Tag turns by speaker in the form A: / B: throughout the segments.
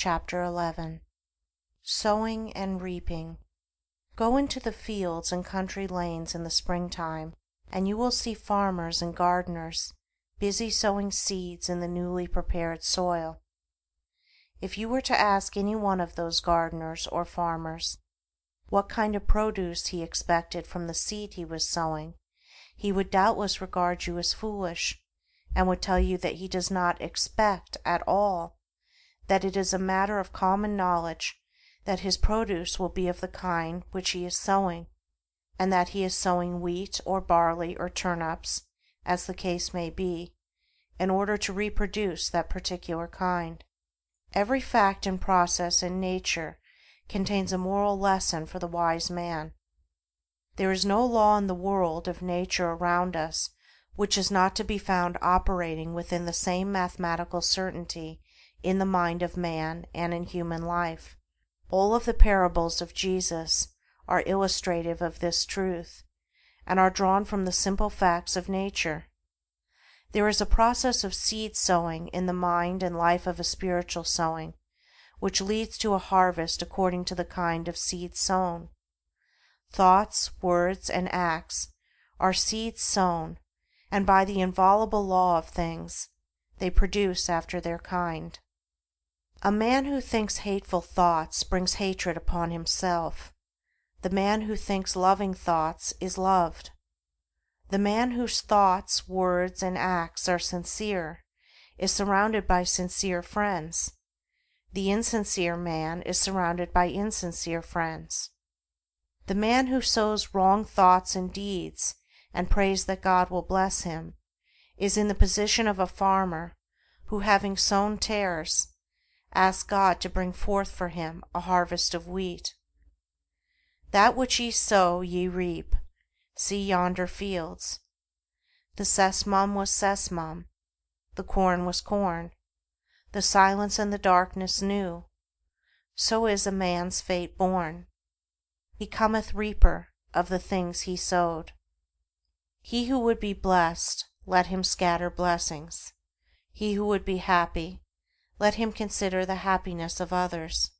A: Chapter 11. Sowing and Reaping. Go into the fields and country lanes in the springtime, and you will see farmers and gardeners busy sowing seeds in the newly prepared soil. If you were to ask any one of those gardeners or farmers what kind of produce he expected from the seed he was sowing, he would doubtless regard you as foolish, and would tell you that he does not expect at all, that it is a matter of common knowledge that his produce will be of the kind which he is sowing, and that he is sowing wheat or barley or turnips, as the case may be, in order to reproduce that particular kind. Every fact and process in nature contains a moral lesson for the wise man. There is no law in the world of nature around us which is not to be found operating within the same mathematical certainty in the mind of man and in human life. All of the parables of Jesus are illustrative of this truth, and are drawn from the simple facts of nature. There is a process of seed sowing in the mind and life of a spiritual sowing, which leads to a harvest according to the kind of seed sown. Thoughts, words, and acts are seeds sown, and by the inviolable law of things, they produce after their kind. A man who thinks hateful thoughts brings hatred upon himself. The man who thinks loving thoughts is loved. The man whose thoughts, words, and acts are sincere is surrounded by sincere friends. The insincere man is surrounded by insincere friends. The man who sows wrong thoughts and deeds and prays that God will bless him is in the position of a farmer who, having sown tares, asks God to bring forth for him a harvest of wheat. That which ye sow ye reap. See yonder fields. The sesamum was sesamum, the corn was corn, the silence and the darkness knew. So is a man's fate born. He cometh reaper of the things he sowed. He who would be blessed, let him scatter blessings. He who would be happy, let him consider the happiness of others.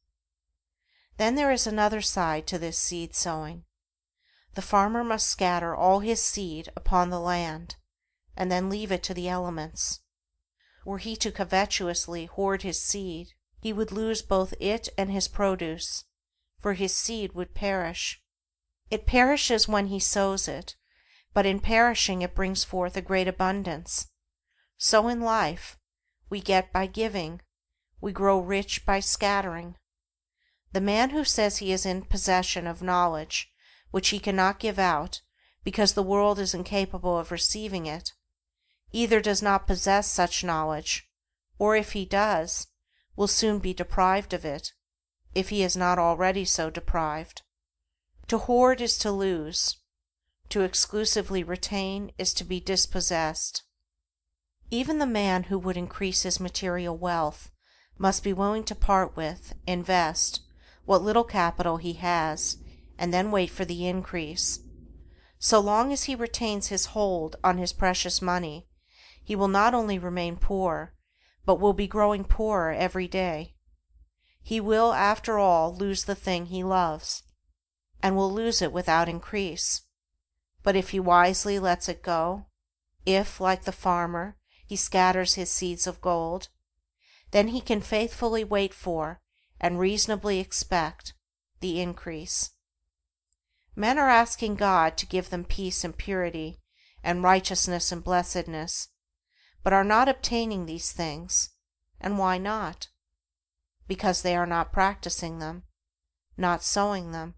A: Then there is another side to this seed sowing. The farmer must scatter all his seed upon the land, and then leave it to the elements. Were he to covetously hoard his seed, he would lose both it and his produce, for his seed would perish. It perishes when he sows it, but in perishing it brings forth a great abundance. So in life, we get by giving, we grow rich by scattering. The man who says he is in possession of knowledge which he cannot give out because the world is incapable of receiving it, either does not possess such knowledge, or if he does, will soon be deprived of it, if he is not already so deprived. To hoard is to lose. To exclusively retain is to be dispossessed. Even the man who would increase his material wealth must be willing to part with, invest, what little capital he has, and then wait for the increase. So long as he retains his hold on his precious money, he will not only remain poor, but will be growing poorer every day. He will, after all, lose the thing he loves, and will lose it without increase. But if he wisely lets it go, if, like the farmer, he scatters his seeds of gold, then he can faithfully wait for, and reasonably expect, the increase. Men are asking God to give them peace and purity, and righteousness and blessedness, but are not obtaining these things. And why not? Because they are not practicing them, not sowing them.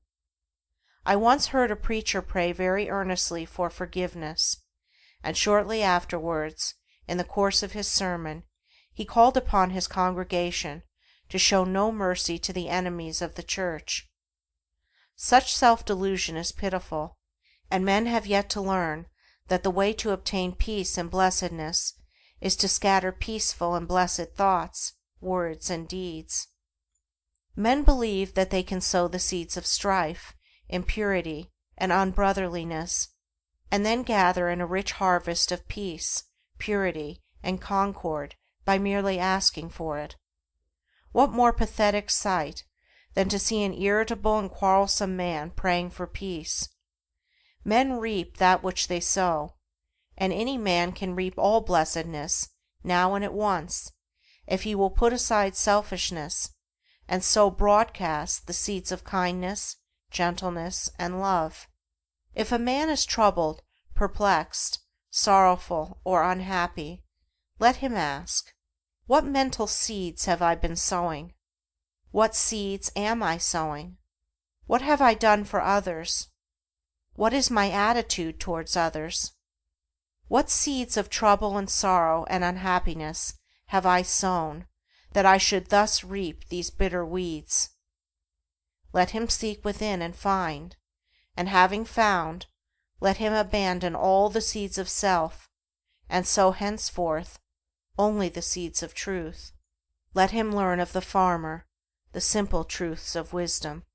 A: I once heard a preacher pray very earnestly for forgiveness, and shortly afterwards, in the course of his sermon, he called upon his congregation to show no mercy to the enemies of the church. Such self-delusion is pitiful, and men have yet to learn that the way to obtain peace and blessedness is to scatter peaceful and blessed thoughts, words, and deeds. Men believe that they can sow the seeds of strife, impurity, and unbrotherliness, and then gather in a rich harvest of peace, purity, and concord by merely asking for it. What more pathetic sight than to see an irritable and quarrelsome man praying for peace? Men reap that which they sow, and any man can reap all blessedness, now and at once, if he will put aside selfishness, and sow broadcast the seeds of kindness, gentleness, and love. If a man is troubled, perplexed, sorrowful, or unhappy, let him ask, what mental seeds have I been sowing? What seeds am I sowing? What have I done for others? What is my attitude towards others? What seeds of trouble and sorrow and unhappiness have I sown, that I should thus reap these bitter weeds? Let him seek within and find, and having found, let him abandon all the seeds of self, and sow henceforth only the seeds of truth. Let him learn of the farmer the simple truths of wisdom.